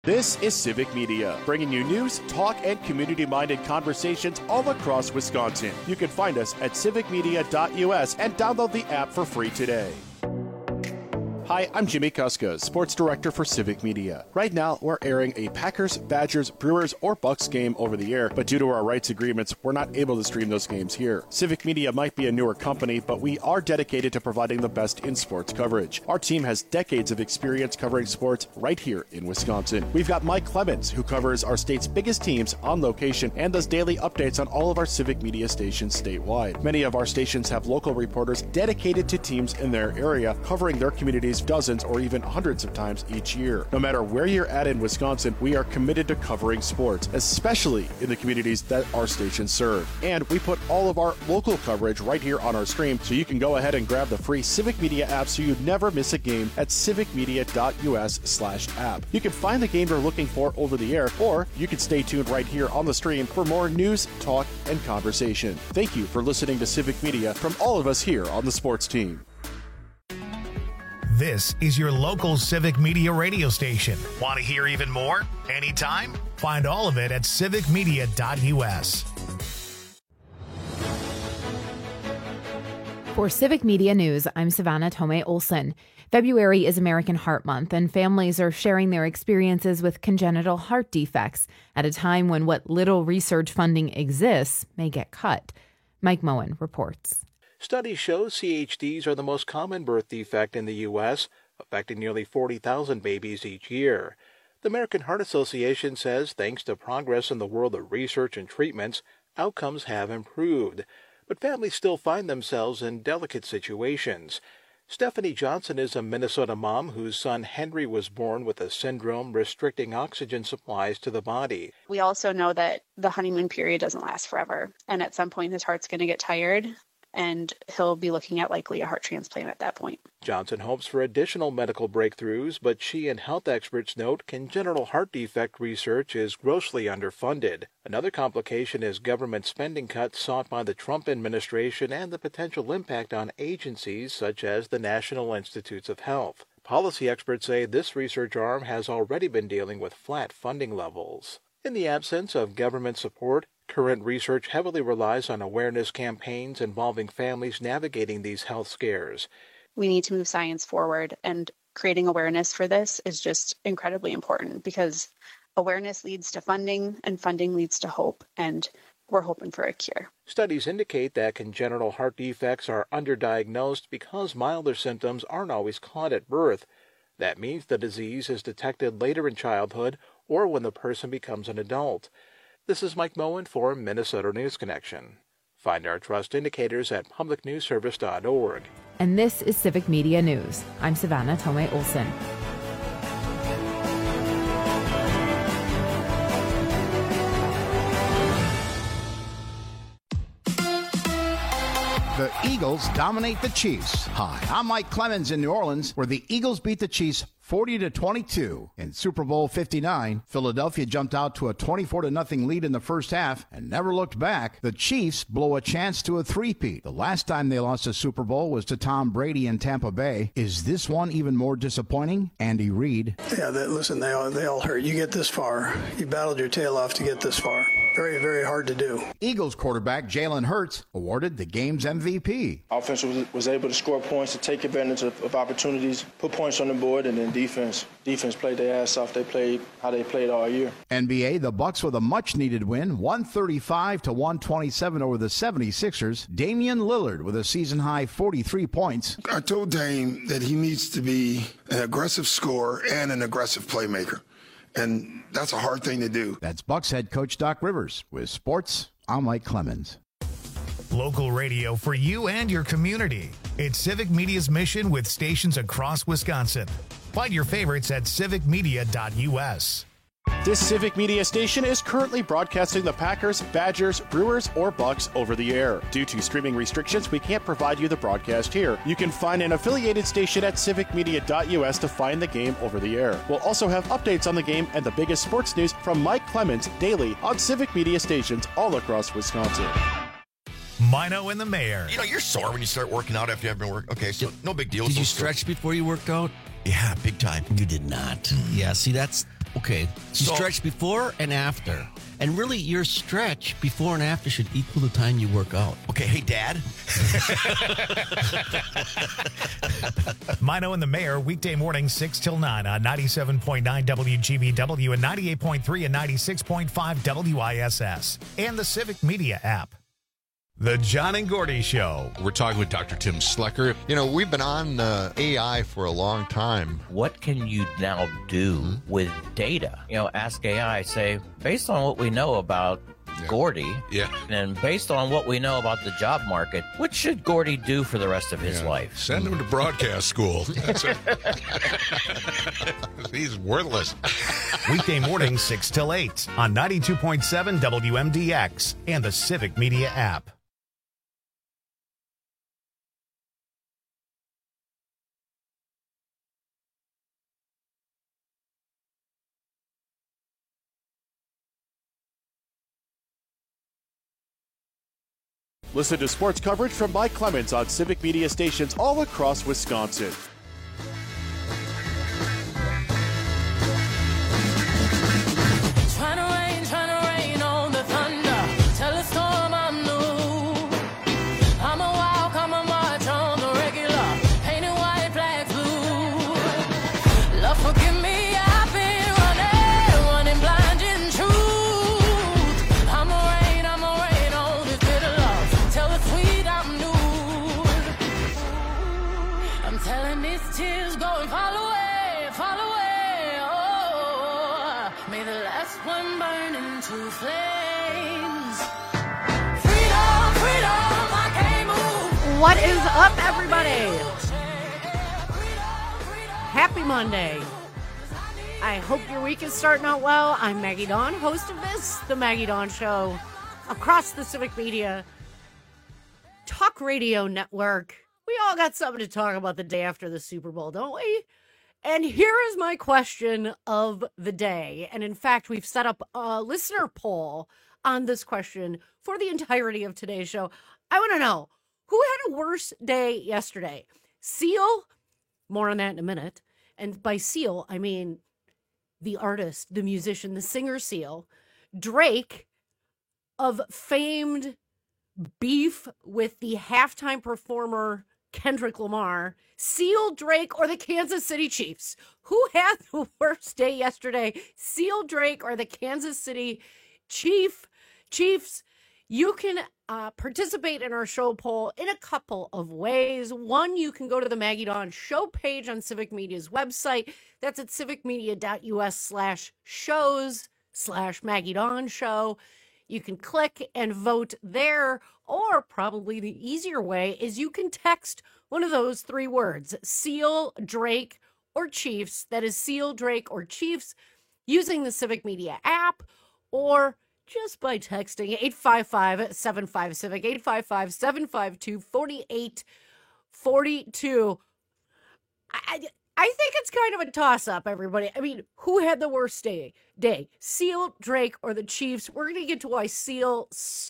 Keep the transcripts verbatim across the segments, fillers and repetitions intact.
This is Civic Media, bringing you news, talk, and community-minded conversations all across Wisconsin. You can find us at civic media dot U S and download the app for free today. Hi, I'm Jimmy Kuska, Sports Director for Civic Media. Right now, we're airing a Packers, Badgers, Brewers, or Bucks game over the air, but due to our rights agreements, we're not able to stream those games here. Civic Media might be a newer company, but we are dedicated to providing the best in sports coverage. Our team has decades of experience covering sports right here in Wisconsin. We've got Mike Clemens, who covers our state's biggest teams on location and does daily updates on all of our Civic Media stations statewide. Many of our stations have local reporters dedicated to teams in their area, covering their communities dozens or even hundreds of times each year. No matter where you're at in Wisconsin, we are committed to covering sports, especially in the communities that our stations serve. And we put all of our local coverage right here on our stream, so you can go ahead and grab the free Civic Media app so you never miss a game at civic media dot U S slash app. You can find the game you're looking for over the air, or you can stay tuned right here on the stream for more news, talk, and conversation. Thank you for listening to Civic Media from all of us here on the sports team. This is your local Civic Media radio station. Want to hear even more? Anytime? Find all of it at civic media dot U S. For Civic Media News, I'm Savannah Tomei Olson. February is American Heart Month, and families are sharing their experiences with congenital heart defects at a time when what little research funding exists may get cut. Mike Moen reports. Studies show C H Ds are the most common birth defect in the U S, affecting nearly forty thousand babies each year. The American Heart Association says thanks to progress in the world of research and treatments, outcomes have improved. But families still find themselves in delicate situations. Stephanie Johnson is a Minnesota mom whose son Henry was born with a syndrome restricting oxygen supplies to the body. We also know that the honeymoon period doesn't last forever, and at some point his heart's going to get tired, and he'll be looking at likely a heart transplant at that point. Johnson hopes for additional medical breakthroughs, but she and health experts note congenital heart defect research is grossly underfunded. Another complication is government spending cuts sought by the Trump administration and the potential impact on agencies such as the National Institutes of Health. Policy experts say this research arm has already been dealing with flat funding levels. In the absence of government support, current research heavily relies on awareness campaigns involving families navigating these health scares. We need to move science forward, and creating awareness for this is just incredibly important because awareness leads to funding, and funding leads to hope, and we're hoping for a cure. Studies indicate that congenital heart defects are underdiagnosed because milder symptoms aren't always caught at birth. That means the disease is detected later in childhood or when the person becomes an adult. This is Mike Moen for Minnesota News Connection. Find our trust indicators at public news service dot org. And this is Civic Media News. I'm Savannah Tomei Olson. The Eagles dominate the Chiefs. Hi, I'm Mike Clemens in New Orleans, where the Eagles beat the Chiefs forty to twenty-two. In Super Bowl fifty-nine, Philadelphia jumped out to a twenty-four to nothing lead in the first half and never looked back. The Chiefs blow a chance to a three-peat. The last time they lost a Super Bowl was to Tom Brady in Tampa Bay. Is this one even more disappointing? Andy Reid. Yeah, they, listen, they all, they all hurt. You get this far. You battled your tail off to get this far. Very, very hard to do. Eagles quarterback Jalen Hurts awarded the game's M V P. Offense was, was able to score points, to take advantage of, of opportunities, put points on the board, and then defense. Defense played their ass off. They played how they played all year. N B A, the Bucks with a much-needed win, one thirty-five to one twenty-seven over the seventy-sixers. Damian Lillard with a season-high forty-three points. I told Dame that he needs to be an aggressive scorer and an aggressive playmaker. And that's a hard thing to do. That's Bucks head coach Doc Rivers. With sports, I'm Mike Clemens. Local radio for you and your community. It's Civic Media's mission with stations across Wisconsin. Find your favorites at civic media dot U S. This Civic Media station is currently broadcasting the Packers, Badgers, Brewers, or Bucks over the air. Due to streaming restrictions, we can't provide you the broadcast here. You can find an affiliated station at civic media dot U S to find the game over the air. We'll also have updates on the game and the biggest sports news from Mike Clemens daily on Civic Media stations all across Wisconsin. Mino and the Mayor. You know, you're sore when you start working out after you haven't been working. Okay, so no big deal. Did so you stretch before you worked out? Yeah, big time. You did not. Yeah, see, that's Okay, you So- stretch before and after. And really, your stretch before and after should equal the time you work out. Okay, hey, Dad. Mino and the Mayor, weekday morning, six till nine on ninety-seven point nine W G B W and ninety-eight point three and ninety-six point five W I S S. And the Civic Media app. The John and Gordy Show. We're talking with Doctor Tim Slecker. You know, we've been on uh, A I for a long time. What can you now do Mm-hmm. with data? You know, ask A I, say, based on what we know about Yeah. Gordy, Yeah. and based on what we know about the job market, what should Gordy do for the rest of his Yeah. life? Send him to broadcast school. That's it. He's worthless. Weekday morning, six till eight on ninety-two point seven W M D X and the Civic Media app. Listen to sports coverage from Mike Clemens on Civic Media stations all across Wisconsin. Trying to rain, trying to rain on the thunder. Tell a storm I'm new. I'm a wild, come and march on the regular. Painted white flags blue. Love, forgive me, I've been running, running blind in truth. I'm a rain, I'm a rain on this bitter love. Tell the sweet I'm new. I'm telling these tears go and fall away, fall away. Oh, may the last one burn into flames. Freedom, freedom, I can't move. What is up, everybody? Happy Monday. I hope your week is starting out well. I'm Maggie Dawn, host of this, The Maggie Dawn Show, across the Civic Media Talk Radio Network. We all got something to talk about the day after the Super Bowl, don't we? And here is my question of the day. And in fact, we've set up a listener poll on this question for the entirety of today's show. I want to know, who had a worse day yesterday? Seal? More on that in a minute. And by Seal, I mean the artist, the musician, the singer Seal. Drake, of famed beef with the halftime performer Kendrick Lamar. Seal, Drake, or the Kansas City Chiefs? Who had the worst day yesterday? Seal, Drake, or the Kansas City Chief Chiefs? You can uh, participate in our show poll in a couple of ways. One, you can go to the Maggie Dawn show page on Civic Media's website. That's at civicmedia.us slash shows slash Maggie Dawn show. You can click and vote there, or probably the easier way is you can text one of those three words, Seal, Drake, or Chiefs. That is Seal, Drake, or Chiefs, using the Civic Media app, or just by texting eight five five, seven five, Civic, eight five five, seven five two, four eight four two. I, I think it's kind of a toss-up, everybody. I mean, who had the worst day? Day, Seal, Drake, or the Chiefs? We're going to get to why Seal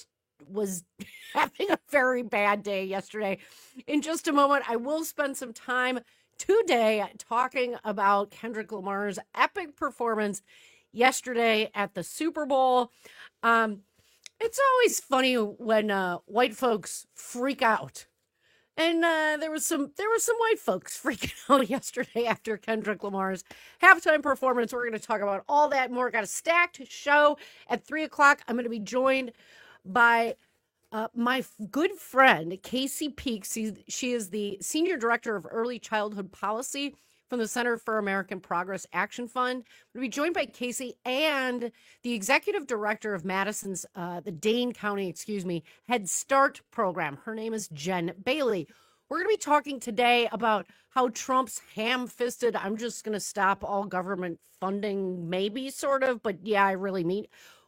was having a very bad day yesterday in just a moment. I will spend some time today talking about Kendrick Lamar's epic performance yesterday at the Super Bowl. Um, it's always funny when uh, white folks freak out. And uh, there was some there were some white folks freaking out yesterday after Kendrick Lamar's halftime performance. We're going to talk about all that and more. Got a stacked show at three o'clock. I'm going to be joined by uh, my f- good friend, Casey Peaks. She's, she is the Senior Director of Early Childhood Policy from the Center for American Progress Action Fund. We'll be joined by Casey and the Executive Director of Madison's, uh, the Dane County, excuse me, Head Start program. Her name is Jen Bailey. We're going to be talking today about how Trump's ham-fisted, I'm just going to stop all government funding, maybe sort of, but yeah, I really mean,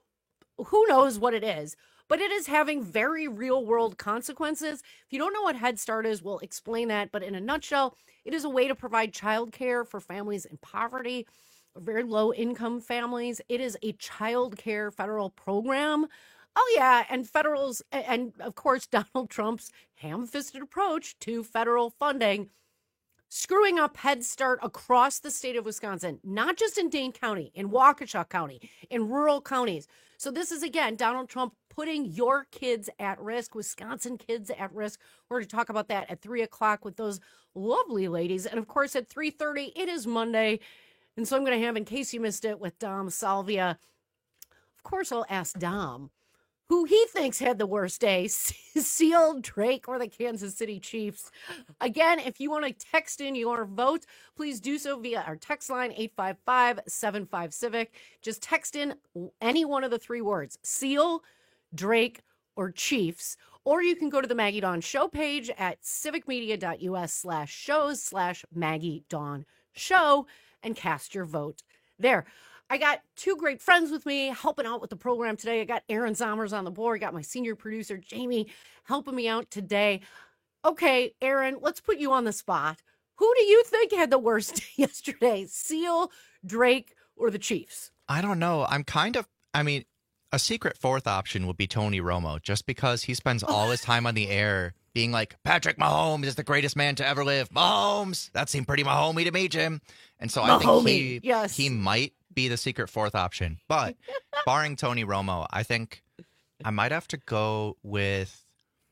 who knows what it is. But it is having very real-world consequences. If you don't know what Head Start is, we'll explain that. But in a nutshell, it is a way to provide childcare for families in poverty, very low-income families. It is a child care federal program. Oh, yeah, and federals, and of course, Donald Trump's ham-fisted approach to federal funding screwing up Head Start across the state of Wisconsin, not just in Dane County, in Waukesha County, in rural counties. So this is, again, Donald Trump putting your kids at risk, Wisconsin kids at risk. We're going to talk about that at three o'clock with those lovely ladies. And, of course, at three thirty, it is Monday. And so I'm going to have, in case you missed it, with Dom Salvia. Of course, I'll ask Dom who he thinks had the worst day, Seal, Drake, or the Kansas City Chiefs. Again, if you want to text in your vote, please do so via our text line, eight five five, seven five, civic. Just text in any one of the three words, Seal, Drake, or Chiefs. Or you can go to the Maggie Dawn Show page at civicmedia.us slash shows slash Maggie Dawn Show and cast your vote there. I got two great friends with me helping out with the program today. I got Aaron Zommers on the board. I got my senior producer, Jamie, helping me out today. Okay, Aaron, let's put you on the spot. Who do you think had the worst day yesterday? Seal, Drake, or the Chiefs? I don't know. I'm kind of, I mean, a secret fourth option would be Tony Romo, just because he spends all his time on the air being like, Patrick Mahomes is the greatest man to ever live. Mahomes! That seemed pretty Mahomey to me, Jim. And so I think he, yes. he might be the secret fourth option. But barring Tony Romo, I think I might have to go with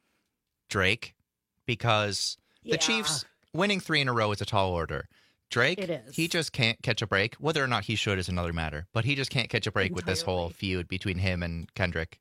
Drake, because Yeah. the Chiefs winning three in a row is a tall order. Drake, It is. he just can't catch a break. Whether or not he should is another matter. But he just can't catch a break with this whole Entirely. feud between him and Kendrick.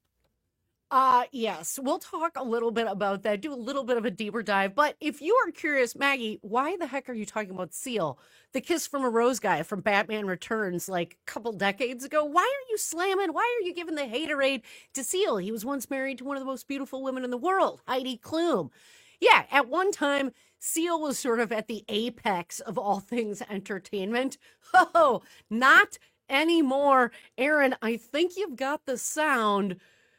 Uh, yes, we'll talk a little bit about that, do a little bit of a deeper dive. But if you are curious, Maggie, why the heck are you talking about Seal, the Kiss from a Rose guy from Batman Returns, like a couple decades ago? Why are you slamming? Why are you giving the haterade to Seal? He was once married to one of the most beautiful women in the world, Heidi Klum. Yeah, at one time, Seal was sort of at the apex of all things entertainment. Oh, not anymore. Aaron, I think you've got the sound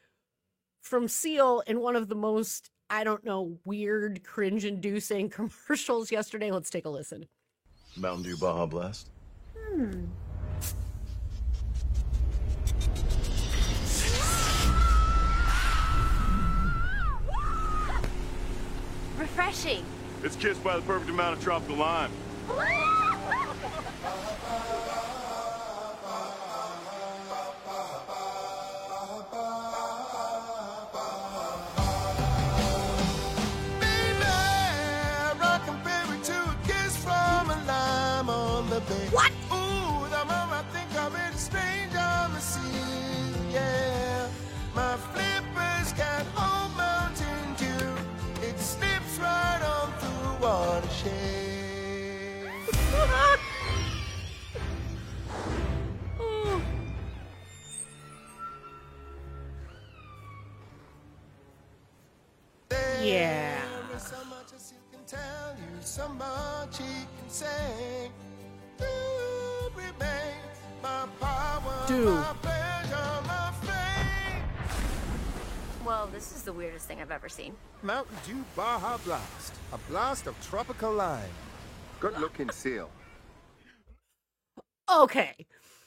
from Seal in one of the most, I don't know, weird, cringe-inducing commercials yesterday. Let's take a listen. Mountain Dew Baja Blast. Hmm. Refreshing. It's kissed by the perfect amount of tropical lime. What? Ooh, the moment I think of it, strange on the sea, yeah. My flippers can't hold Mountain Dew. It slips right on through watershed. Oh. Yeah. There's so much as you can tell you, so much he can say. Do remain my power, Do. my pleasure, my fame. Well, this is the weirdest thing I've ever seen. Mountain Dew Baja Blast. A blast of tropical lime. Good looking Seal. Okay.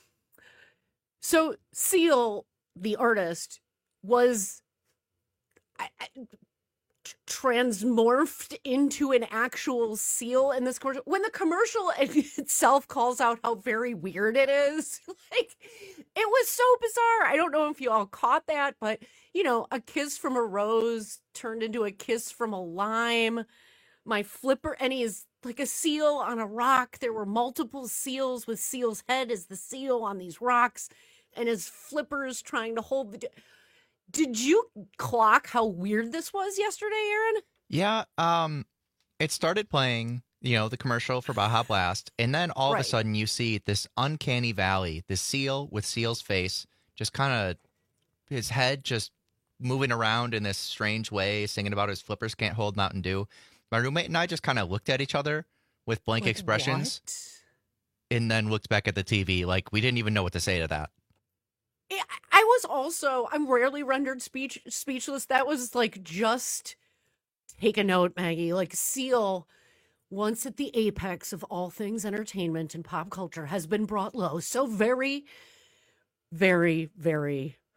So Seal, the artist, was I, I, t- transmorphed into an actual seal in this commercial. When the commercial itself calls out how very weird it is, like, it was so bizarre. I don't know if you all caught that, but, you know, a kiss from a rose turned into a kiss from a lime. My flipper, and he is like a seal on a rock. There were multiple seals with Seal's head as the seal on these rocks, and his flippers trying to hold the. Did you clock how weird this was yesterday, Aaron? Yeah, um, it started playing, you know, the commercial for Baja Blast, and then all Right. of a sudden you see this uncanny valley, this seal with Seal's face, just kind of his head just moving around in this strange way, singing about his flippers can't hold Mountain Dew. My roommate and I just kind of looked at each other with blank Like, expressions, what? and then looked back at the T V like we didn't even know what to say to that. I I was also, I'm rarely rendered speech speechless. That was like, just take a note, Maggie. Like, Seal, once at the apex of all things entertainment and pop culture, has been brought low so very, very, very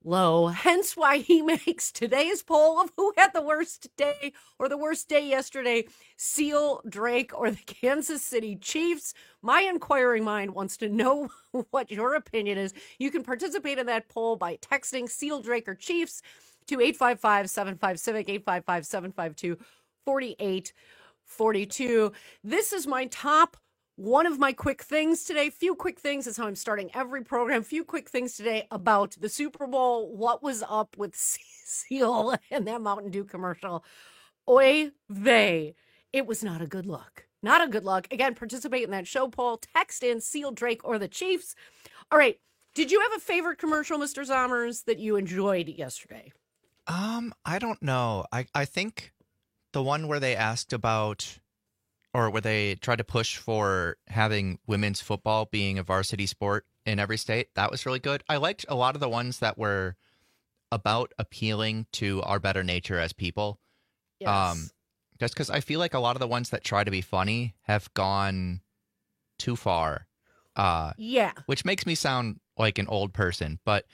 low. Hence why he makes today's poll of who had the worst day or the worst day yesterday, Seal, Drake, or the Kansas City Chiefs. My inquiring mind wants to know what your opinion is. You can participate in that poll by texting Seal, Drake, or Chiefs to eight five five, seven five, Civic, eight five five, seven five two, four eight four two. This is my top one of my quick things today. Few quick things is how I'm starting every program. Few quick things today about the Super Bowl. What was up with Seal and that Mountain Dew commercial? Oy vey. It was not a good look. Not a good look. Again, participate in that show poll. Text in Seal, Drake, or the Chiefs. All right. Did you have a favorite commercial, Mister Zommers, that you enjoyed yesterday? Um, I don't know. I, I think the one where they asked about, or where they tried to push for having women's football being a varsity sport in every state, that was really good. I liked a lot of the ones that were about appealing to our better nature as people. Yes. Um, just because I feel like a lot of the ones that try to be funny have gone too far. Uh, yeah. Which makes me sound like an old person, but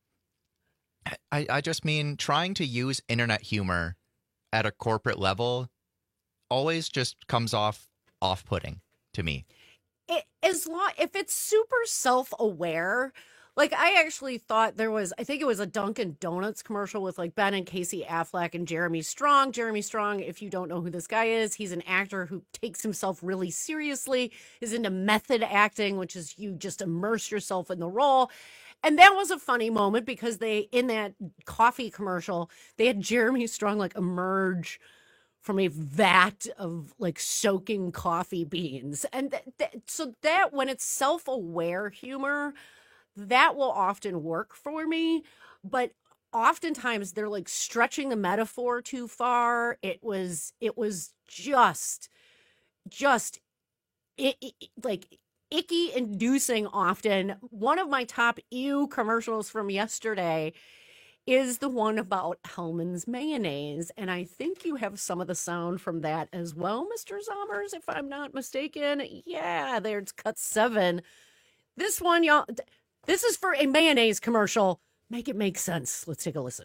I, I just mean trying to use internet humor at a corporate level always just comes off off-putting to me. It, as long if it's super self-aware, like I actually thought there was, I think it was a Dunkin' Donuts commercial with like Ben and Casey Affleck and Jeremy Strong. Jeremy Strong, if you don't know who this guy is, he's an actor who takes himself really seriously, is into method acting, which is you just immerse yourself in the role. And that was a funny moment because they, in that coffee commercial, they had Jeremy Strong like emerge from a vat of like soaking coffee beans. And th- th- so that when it's self-aware humor, that will often work for me. But oftentimes they're like stretching the metaphor too far. It was, it was just, just it, it, like icky inducing often. One of my top ew commercials from yesterday is the one about Hellman's mayonnaise. And I think you have some of the sound from that as well, Mister Zommers, if I'm not mistaken. Yeah, there's cut seven. This one, y'all, this is for a mayonnaise commercial. Make it make sense. Let's take a listen.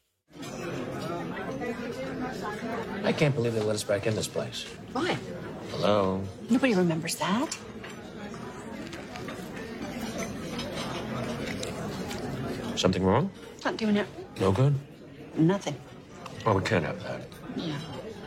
I can't believe they let us back in this place. Why? Hello? Nobody remembers that. Something wrong? Not doing it. No good? Nothing. Well, we can't have that. Yeah.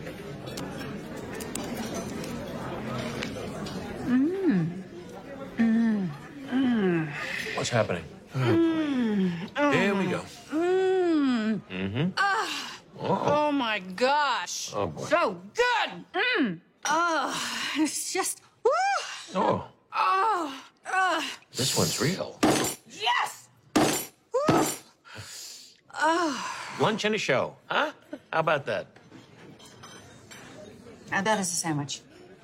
Mmm. Mmm. Mmm. What's happening? Mmm. Oh. Here we go. Mmm. Mm-hmm. Ah. Uh-oh. Oh my gosh. Oh, boy. So good. Mmm. Oh, it's just. Woo. Oh, Oh. Uh. this one's real. Yes. Woo. Oh. Lunch and a show, huh? How about that? Now that is a sandwich.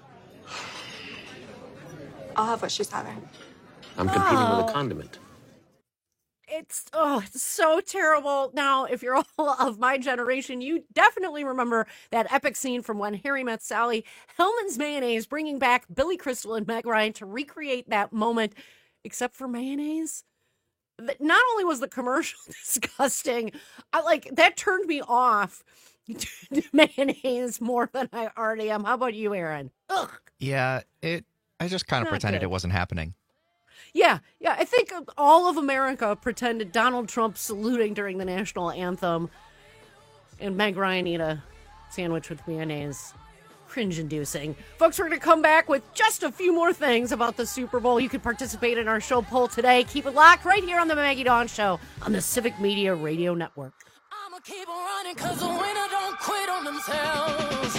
I'll have what she's having. I'm competing Oh. with a condiment. It's oh, it's so terrible. Now, if you're all of my generation, you definitely remember that epic scene from When Harry Met Sally. Hellman's Mayonnaise bringing back Billy Crystal and Meg Ryan to recreate that moment, except for mayonnaise. That not only was the commercial disgusting, I like that turned me off to mayonnaise more than I already am. How about you, Aaron? Ugh. Yeah, it. I just kind of Not pretended good. it wasn't happening. Yeah, yeah. I think all of America pretended Donald Trump saluting during the national anthem, and Meg Ryan eat a sandwich with mayonnaise. Cringe-inducing. Folks, we're going to come back with just a few more things about the Super Bowl. You can participate in our show poll today. Keep it locked right here on the Maggie Dawn Show on the Civic Media Radio Network. I'ma keep on running cause the winner don't quit on themselves.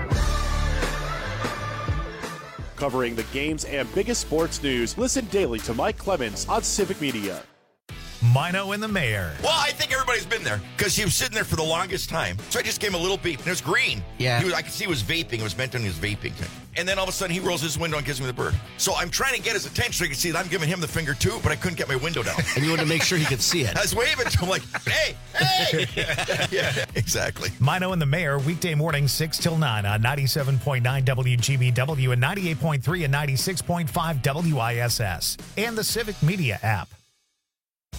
Covering the games and biggest sports news, listen daily to Mike Clemens on Civic Media. Mino and the Mayor. Well, I think everybody's been there because he was sitting there for the longest time. So I just gave him a little beep, and it was green. Yeah. He was, I could see he was vaping. It was meant on his vaping thing. And then all of a sudden, he rolls his window and gives me the bird. So I'm trying to get his attention so he can see that I'm giving him the finger, too, but I couldn't get my window down. And you wanted to make sure he could see it. I was waving to him like, hey, hey. Yeah, exactly. Mino and the Mayor, weekday morning six till nine on ninety-seven point nine W G B W and ninety-eight point three and ninety-six point five W I S S. And the Civic Media app.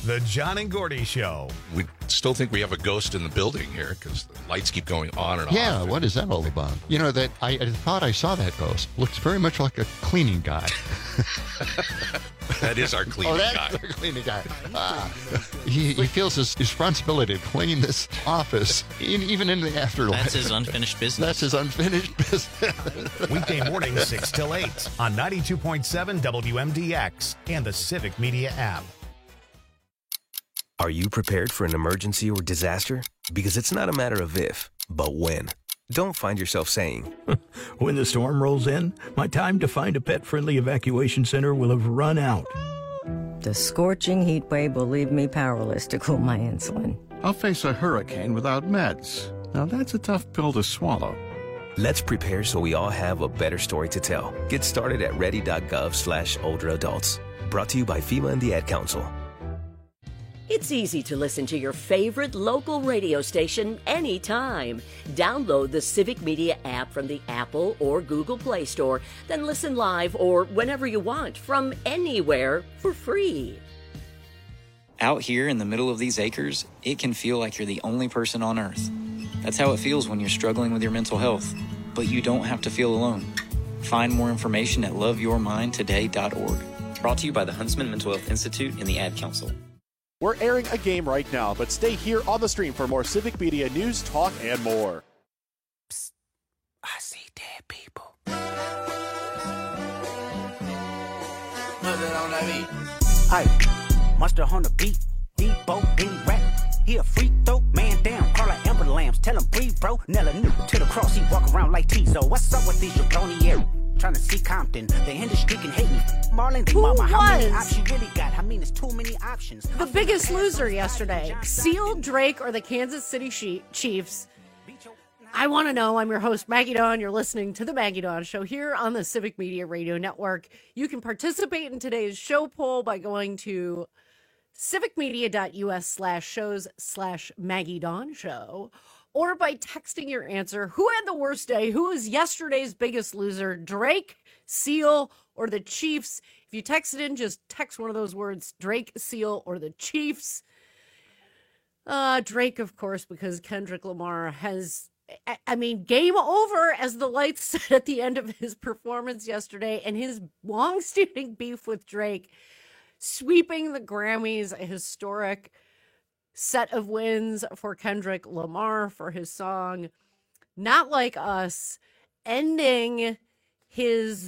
The John and Gordy Show. We still think we have a ghost in the building here because the lights keep going on and Yeah, off. what is that all about? You know, that I, I thought I saw that ghost. Looks very much like a cleaning guy. That is our cleaning oh, that's guy. our cleaning guy. Ah. he, he feels his responsibility to clean this office, in, even in the afterlife. That's his unfinished business. That's his unfinished business. Weekday mornings, six till eight on ninety-two point seven W M D X and the Civic Media app. Are you prepared for an emergency or disaster? Because it's not a matter of if, but when. Don't find yourself saying, when the storm rolls in, my time to find a pet-friendly evacuation center will have run out. The scorching heat wave will leave me powerless to cool my insulin. I'll face a hurricane without meds. Now that's a tough pill to swallow. Let's prepare so we all have a better story to tell. Get started at ready.gov slash older adults. Brought to you by FEMA and the Ad Council. It's easy to listen to your favorite local radio station anytime. Download the Civic Media app from the Apple or Google Play Store, then listen live or whenever you want from anywhere for free. Out here in the middle of these acres, it can feel like you're the only person on Earth. That's how it feels when you're struggling with your mental health. But you don't have to feel alone. Find more information at love your mind today dot org. Brought to you by the Huntsman Mental Health Institute and the Ad Council. We're airing a game right now, but stay here on the stream for more Civic Media news, talk, and more. Psst. I see dead people. Hey, Monster on the beat, Debo, Benny Rap. He a free throw, man down, call her Amber Lambs. Tell him breathe, bro. Nella new to the cross, he walk around like Tizo. What's up with these jabroni air? Trying to see Compton. The industry can hate me. Marlon, Who mama, how many was? options you really got? I mean, it's too many options. The biggest loser yesterday, Seal, Drake, or the Kansas City Chiefs? I want to know. I'm your host, Maggie Dawn. You're listening to the Maggie Dawn Show here on the Civic Media Radio Network. You can participate in today's show poll by going to civicmedia.us slash shows slash Maggie Dawn Show, or by texting your answer. Who had the worst day? Who was yesterday's biggest loser? Drake, Seal, or the Chiefs? If you text it in, just text one of those words, Drake, Seal, or the Chiefs. Uh, Drake, of course, because Kendrick Lamar has, I, I mean, game over, as the lights said at the end of his performance yesterday, and his long-standing beef with Drake sweeping the Grammys, a historic set of wins for Kendrick Lamar for his song Not Like Us, ending his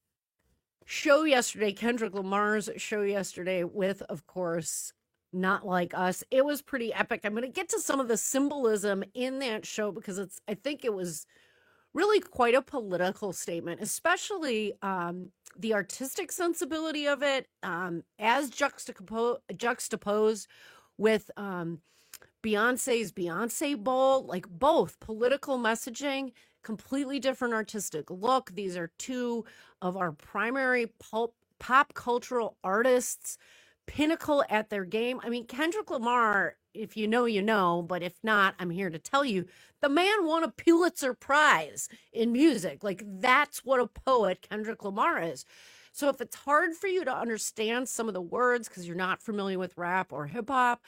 show yesterday, Kendrick Lamar's show yesterday, with, of course, Not Like Us. It was pretty epic. I'm going to get to some of the symbolism in that show because it's, I think it was really quite a political statement, especially um, the artistic sensibility of it, um, as juxtapo- juxtaposed with um, Beyonce's Beyonce Bowl, like both political messaging, completely different artistic look. These are two of our primary pulp, pop cultural artists, pinnacle at their game. I mean, Kendrick Lamar, if you know, you know, but if not, I'm here to tell you, the man won a Pulitzer Prize in music. Like, that's what a poet Kendrick Lamar is. So if it's hard for you to understand some of the words because you're not familiar with rap or hip hop,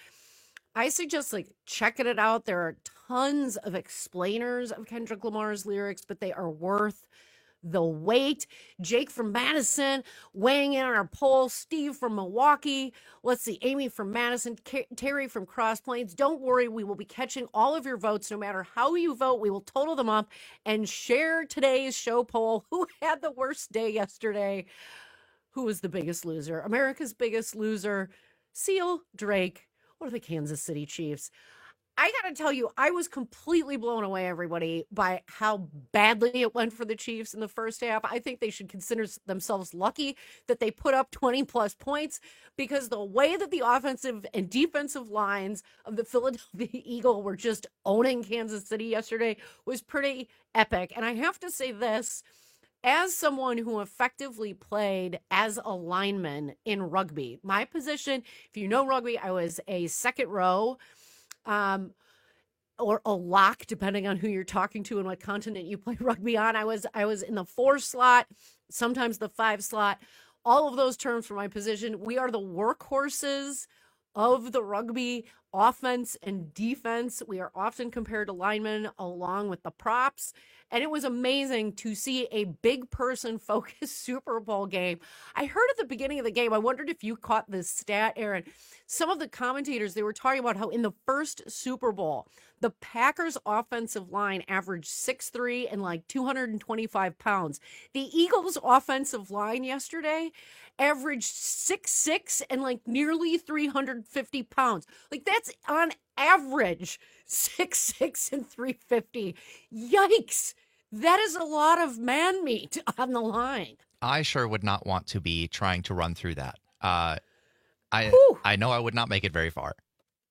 I suggest like checking it out. There are tons of explainers of Kendrick Lamar's lyrics, but they are worth the wait. Jake from Madison weighing in on our poll. Steve from Milwaukee. Let's see. Amy from Madison. K- Terry from Cross Plains. Don't worry. We will be catching all of your votes. No matter how you vote, we will total them up and share today's show poll. Who had the worst day yesterday? Who was the biggest loser? America's biggest loser, Seal, Drake, or the Kansas City Chiefs? I got to tell you, I was completely blown away, everybody, by how badly it went for the Chiefs in the first half. I think they should consider themselves lucky that they put up twenty plus points, because the way that the offensive and defensive lines of the Philadelphia Eagle were just owning Kansas City yesterday was pretty epic. And I have to say this, as someone who effectively played as a lineman in rugby, my position, if you know rugby, I was a second row, um, or a lock, depending on who you're talking to and what continent you play rugby on. I was I was in the four slot, sometimes the five slot. All of those terms for my position. We are the workhorses of the rugby offense and defense. We are often compared to linemen along with the props. And it was amazing to see a big person focused Super Bowl game. I heard at the beginning of the game, I wondered if you caught this stat, Aaron. Some of the commentators, they were talking about how in the first Super Bowl, the Packers offensive line averaged six three and like two hundred twenty-five pounds. The Eagles offensive line yesterday averaged six six and like nearly three hundred fifty pounds. Like that's on average six six and three fifty. Yikes. That is a lot of man meat on the line. I sure would not want to be trying to run through that. Uh, I Whew. I know I would not make it very far.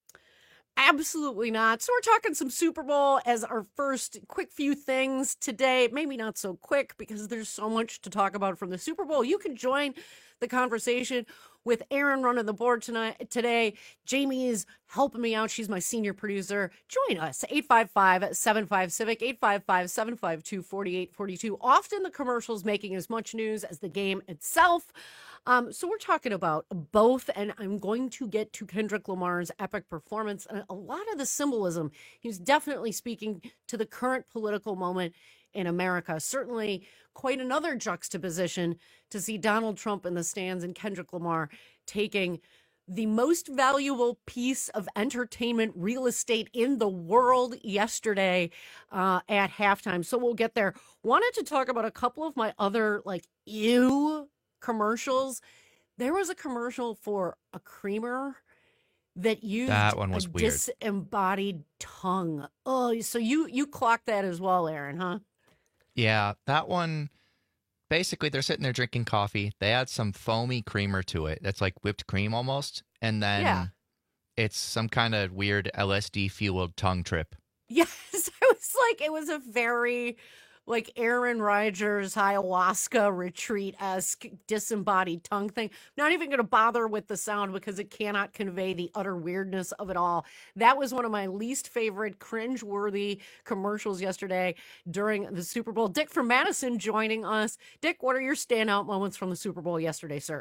Absolutely not. So we're talking some Super Bowl as our first quick few things today. Maybe not so quick because there's so much to talk about from the Super Bowl. You can join the conversation with Aaron running the board tonight. Today, Jamie is helping me out. She's my senior producer. Join us, eight five five, seven five, CIVIC, eight five five, seven five two, four eight four two. Often the commercials making as much news as the game itself. Um, so we're talking about both, and I'm going to get to Kendrick Lamar's epic performance and a lot of the symbolism. He's definitely speaking to the current political moment in America. Certainly quite another juxtaposition to see Donald Trump in the stands and Kendrick Lamar taking the most valuable piece of entertainment real estate in the world yesterday uh, at halftime. So we'll get there. Wanted to talk about a couple of my other like ew commercials. There was a commercial for a creamer that used That one was a weird. disembodied tongue. Oh, so you you clocked that as well, Aaron, huh? Yeah, that one, basically they're sitting there drinking coffee. They add some foamy creamer to it. That's like whipped cream almost. And then Yeah. it's some kind of weird L S D-fueled tongue trip. Yes, it was like, it was a very like Aaron Rodgers ayahuasca retreat-esque disembodied tongue thing. Not even going to bother with the sound because it cannot convey the utter weirdness of it all. That was one of my least favorite cringe-worthy commercials yesterday during the Super Bowl. Dick from Madison joining us. Dick, what are your standout moments from the Super Bowl yesterday, sir?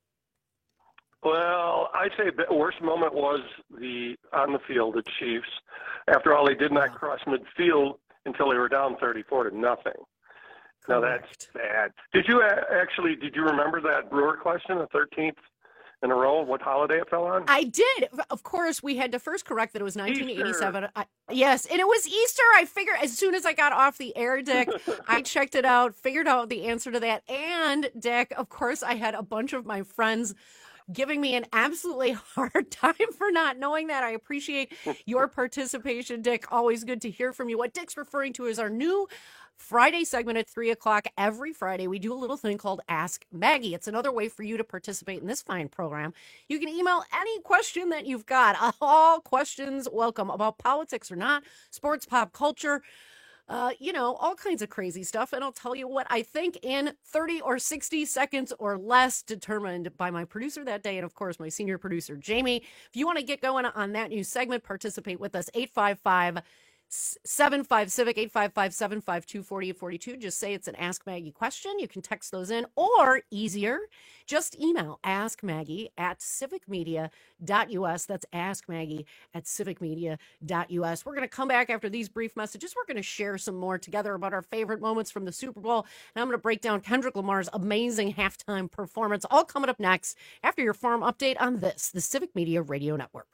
Well, I'd say the worst moment was the on the field, the Chiefs. After all, they did not cross midfield until they were down thirty-four to nothing. Now that's bad. Did you a- actually, did you remember that Brewer question, the thirteenth in a row, what holiday it fell on? I did. Of course, we had to first correct that it was nineteen eighty-seven. I, yes, and it was Easter. I figured as soon as I got off the air, Dick, I checked it out, figured out the answer to that. And, Dick, of course, I had a bunch of my friends giving me an absolutely hard time for not knowing that. I appreciate your participation, Dick. Always good to hear from you. What Dick's referring to is our new Friday segment at three o'clock. Every Friday, we do a little thing called Ask Maggie. It's another way for you to participate in this fine program. You can email any question that you've got. All questions welcome, about politics or not, sports, pop culture, Uh, you know, all kinds of crazy stuff. And I'll tell you what I think in thirty or sixty seconds or less, determined by my producer that day. And of course, my senior producer, Jamie. If you want to get going on that new segment, participate with us, eight five five, seven five, CIVIC, eight five five, seven five two, four eight four two. Just say it's an Ask Maggie question. You can text those in, or easier, just email askmaggie at civic media dot u s. That's askmaggie at civic media dot u s. We're going to come back after these brief messages. We're going to share some more together about our favorite moments from the Super Bowl. And I'm going to break down Kendrick Lamar's amazing halftime performance, all coming up next after your farm update on this, the Civic Media Radio Network.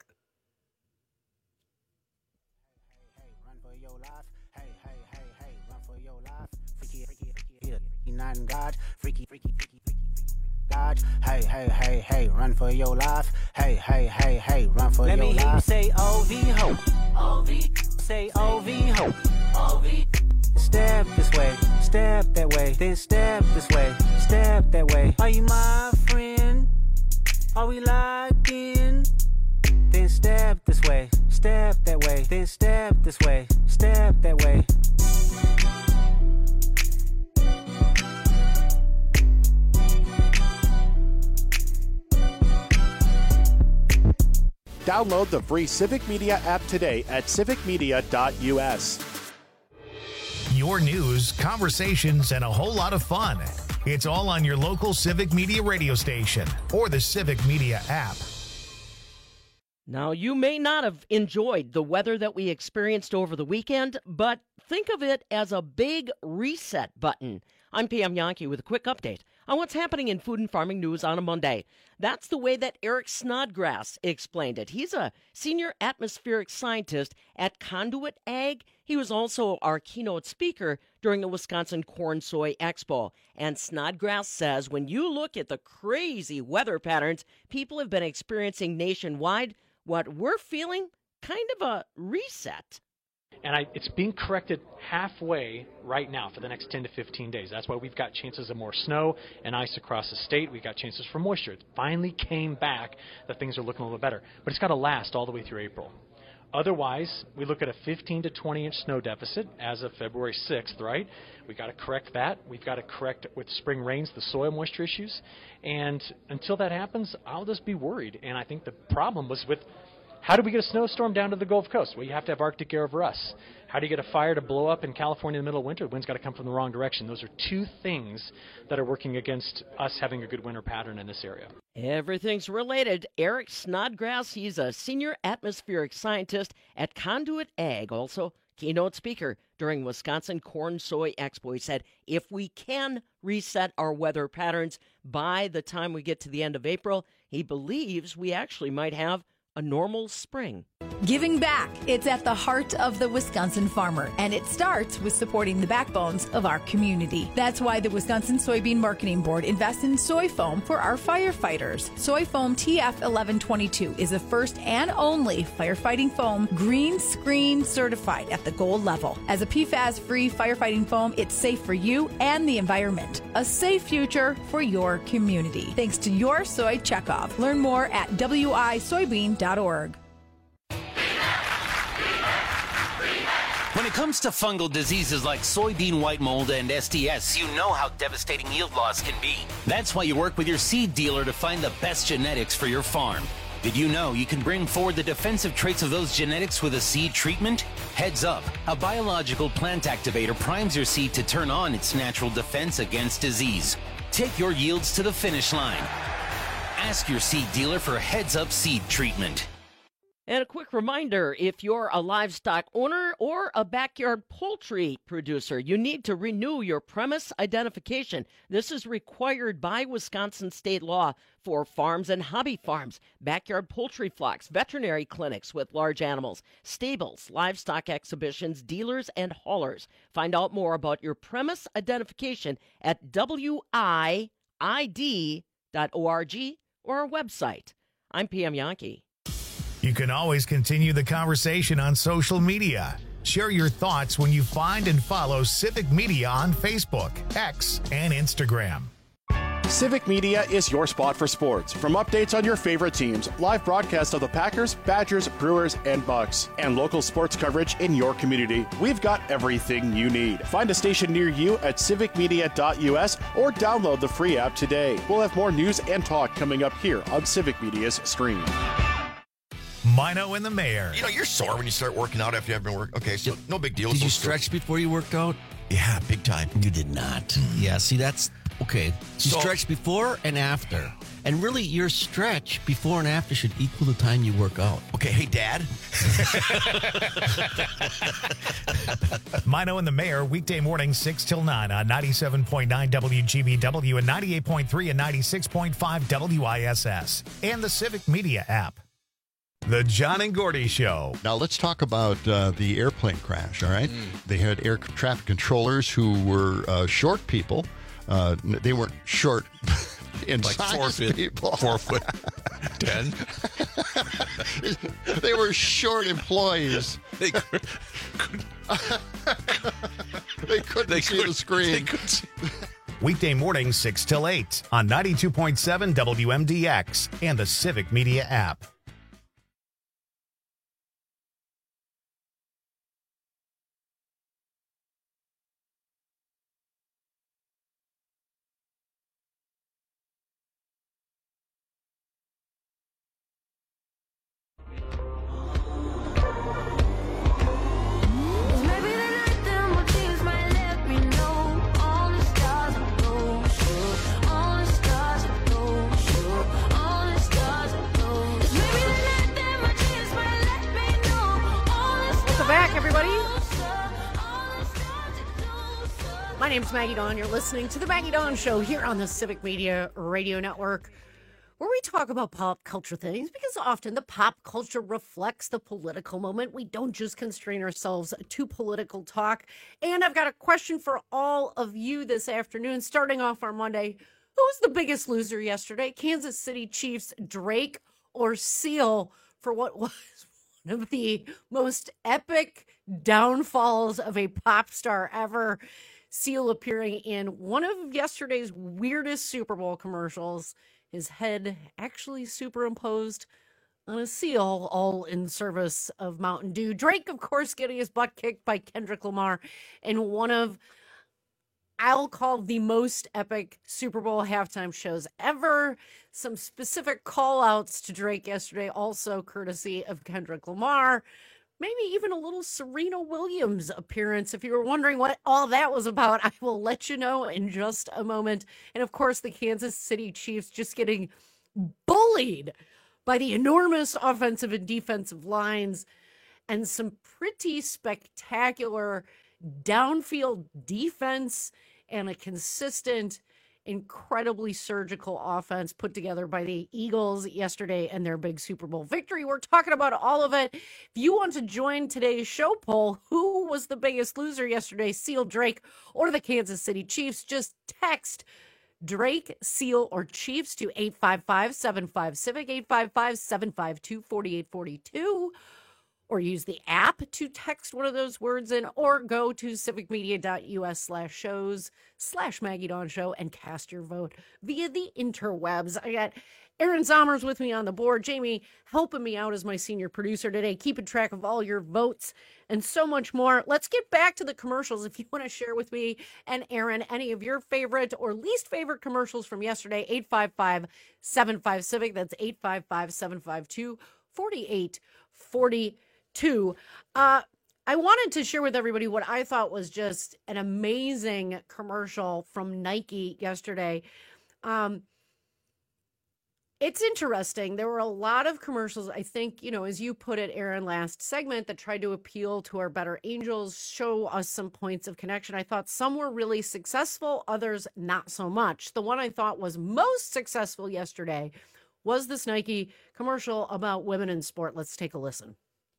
Not in God, freaky, freaky, freaky, freaky, freaky, God. Hey, hey, hey, hey, run for your life. Hey, hey, hey, hey, run for Let your life. Let me hear you say O V ho. O V. Say O V ho. O V. Step this way, step that way, then step this way, step that way. Are you my friend? Are we locked in? Then step this way, step that way, then step this way, step that way. Download the free Civic Media app today at civic media dot u s. Your news, conversations, and a whole lot of fun. It's all on your local Civic Media radio station or the Civic Media app. Now, you may not have enjoyed the weather that we experienced over the weekend, but think of it as a big reset button. I'm Pam Yankee with a quick update on what's happening in food and farming news on a Monday. That's the way that Eric Snodgrass explained it. He's a senior atmospheric scientist at Conduit Ag. He was also our keynote speaker during the Wisconsin Corn Soy Expo. And Snodgrass says when you look at the crazy weather patterns people have been experiencing nationwide, what we're feeling, kind of a reset. And I, it's being corrected halfway right now for the next ten to fifteen days. That's why we've got chances of more snow and ice across the state. We've got chances for moisture. It finally came back that things are looking a little better. But it's got to last all the way through April. Otherwise, we look at a fifteen to twenty inch snow deficit as of February sixth, right? We've got to correct that. We've got to correct with spring rains the soil moisture issues. And until that happens, I'll just be worried. And I think the problem was with how do we get a snowstorm down to the Gulf Coast? Well, you have to have Arctic air over us. How do you get a fire to blow up in California in the middle of winter? The wind's got to come from the wrong direction. Those are two things that are working against us having a good winter pattern in this area. Everything's related. Eric Snodgrass, he's a senior atmospheric scientist at Conduit Ag, also keynote speaker during Wisconsin Corn Soy Expo. He said, if we can reset our weather patterns by the time we get to the end of April, he believes we actually might have a normal spring. Giving back. It's at the heart of the Wisconsin farmer, and it starts with supporting the backbones of our community. That's why the Wisconsin Soybean Marketing Board invests in soy foam for our firefighters. Soy Foam T F eleven twenty-two is the first and only firefighting foam green screen certified at the gold level. As a P FAS-free firefighting foam, it's safe for you and the environment. A safe future for your community. Thanks to your soy checkoff. Learn more at w i soybean dot org. When it comes to fungal diseases like soybean white mold and S T S, you know how devastating yield loss can be. That's why you work with your seed dealer to find the best genetics for your farm. Did you know you can bring forward the defensive traits of those genetics with a seed treatment? Heads up, a biological plant activator primes your seed to turn on its natural defense against disease. Take your yields to the finish line. Ask your seed dealer for Heads Up seed treatment. And a quick reminder, if you're a livestock owner or a backyard poultry producer, you need to renew your premise identification. This is required by Wisconsin state law for farms and hobby farms, backyard poultry flocks, veterinary clinics with large animals, stables, livestock exhibitions, dealers, and haulers. Find out more about your premise identification at w i i d dot org or our website. I'm Pam Yankee. You can always continue the conversation on social media. Share your thoughts when you find and follow Civic Media on Facebook, X, and Instagram. Civic Media is your spot for sports. From updates on your favorite teams, live broadcasts of the Packers, Badgers, Brewers, and Bucks, and local sports coverage in your community, we've got everything you need. Find a station near you at civic media dot u s or download the free app today. We'll have more news and talk coming up here on Civic Media's stream. Mino and the Mayor. You know, you're sore when you start working out after you have been working. Okay, so no big deal. Did So you still- stretch before you worked out? Yeah, big time. You did not. Yeah, see, that's okay. You So- stretch before and after. And really, your stretch before and after should equal the time you work out. Okay, hey, Dad. Mino and the Mayor, weekday morning, six till nine on ninety-seven point nine W G B W and ninety-eight point three and ninety-six point five W I S S. And the Civic Media app. The John and Gordy Show. Now let's talk about uh, the airplane crash, all right? Mm. They had air traffic controllers who were uh, short people. Uh, they weren't short in like size four foot, people. Four foot ten. They were short employees. They, could, could, they couldn't they see could, the screen. They could see. Weekday morning, six till eight on ninety-two point seven W M D X and the Civic Media app. Maybe My name's Maggie Dawn. You're listening to The Maggie Dawn Show here on the Civic Media Radio Network, where we talk about pop culture things because often the pop culture reflects the political moment. We don't just constrain ourselves to political talk. And I've got a question for all of you this afternoon, starting off our Monday. Who was the biggest loser yesterday? Kansas City Chiefs, Drake, or Seal, for what was one of the most epic downfalls of a pop star ever? Seal appearing in one of yesterday's weirdest Super Bowl commercials, his head actually superimposed on a seal, all in service of Mountain Dew. Drake, of course, getting his butt kicked by Kendrick Lamar in one of, I'll call, the most epic Super Bowl halftime shows ever. Some specific call outs to Drake yesterday, also courtesy of Kendrick Lamar. Maybe even a little Serena Williams appearance. If you were wondering what all that was about, I will let you know in just a moment. And of course, the Kansas City Chiefs just getting bullied by the enormous offensive and defensive lines and some pretty spectacular downfield defense and a consistent, incredibly surgical offense put together by the Eagles yesterday and their big Super Bowl victory. We're talking about all of it. If you want to join today's show poll, who was the biggest loser yesterday, Seal, Drake, or the Kansas City Chiefs? Just text Drake, Seal, or Chiefs to eight five five, seven five, Civic, eight five five, seven five two, four eight four two. Or use the app to text one of those words in, or go to civicmedia.us slash shows slash Maggie Dawn Show and cast your vote via the interwebs. I got Aaron Zommers with me on the board, Jamie helping me out as my senior producer today, keeping track of all your votes and so much more. Let's get back to the commercials. If you want to share with me and Aaron any of your favorite or least favorite commercials from yesterday, eight five five, seven five, Civic. That's eight five five, seven five two, four eight four two. Uh, I wanted to share with everybody what I thought was just an amazing commercial from Nike yesterday. Um, it's interesting. There were a lot of commercials, I think, you know, as you put it, Aaron, last segment, that tried to appeal to our better angels, show us some points of connection. I thought some were really successful, others not so much. The one I thought was most successful yesterday was this Nike commercial about women in sport. Let's take a listen.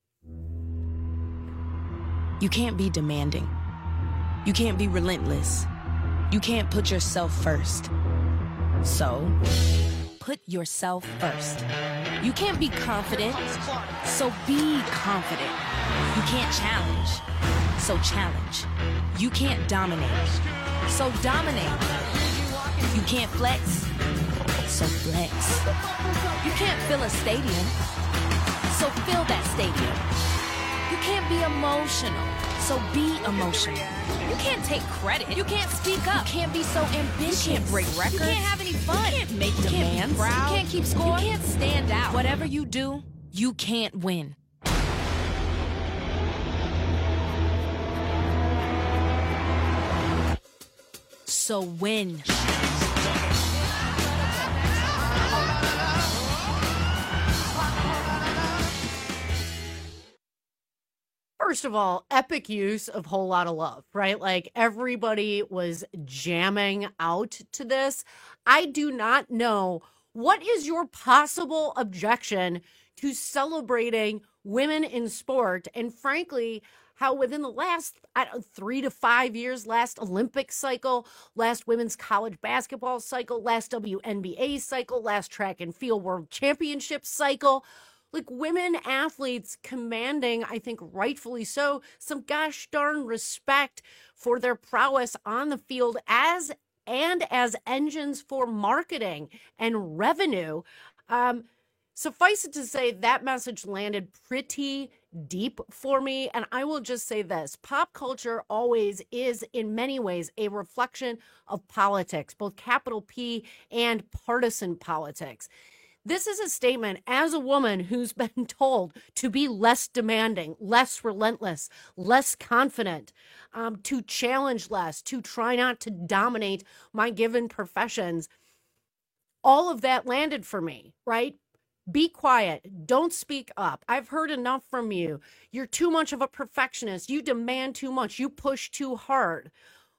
You can't be demanding. You can't be relentless. You can't put yourself first. So, put yourself first. You can't be confident. So be confident. You can't challenge. So challenge. You can't dominate. So dominate. You can't flex. So flex. You can't fill a stadium. So fill that stadium. You can't be emotional, so be emotional. You can't take credit. You can't speak up. You can't be so ambitious. You can't break records. You can't have any fun. You can't make you demands. Can't be proud. You can't keep score. You can't stand out. Whatever you do, you can't win. So win. First of all, epic use of Whole Lotta Love, right? Like everybody was jamming out to this. I do not know, what is your possible objection to celebrating women in sport? And frankly, how within the last I don't know, three to five years, last Olympic cycle, last women's college basketball cycle, last W N B A cycle, last track and field world championship cycle, like women athletes commanding, I think rightfully so, some gosh darn respect for their prowess on the field as and as engines for marketing and revenue. Um, suffice it to say, that message landed pretty deep for me. And I will just say this, pop culture always is in many ways a reflection of politics, both capital P and partisan politics. This is a statement as a woman who's been told to be less demanding, less relentless, less confident, um, to challenge less, to try not to dominate my given professions. All of that landed for me, right? Be quiet. Don't speak up. I've heard enough from you. You're too much of a perfectionist. You demand too much. You push too hard.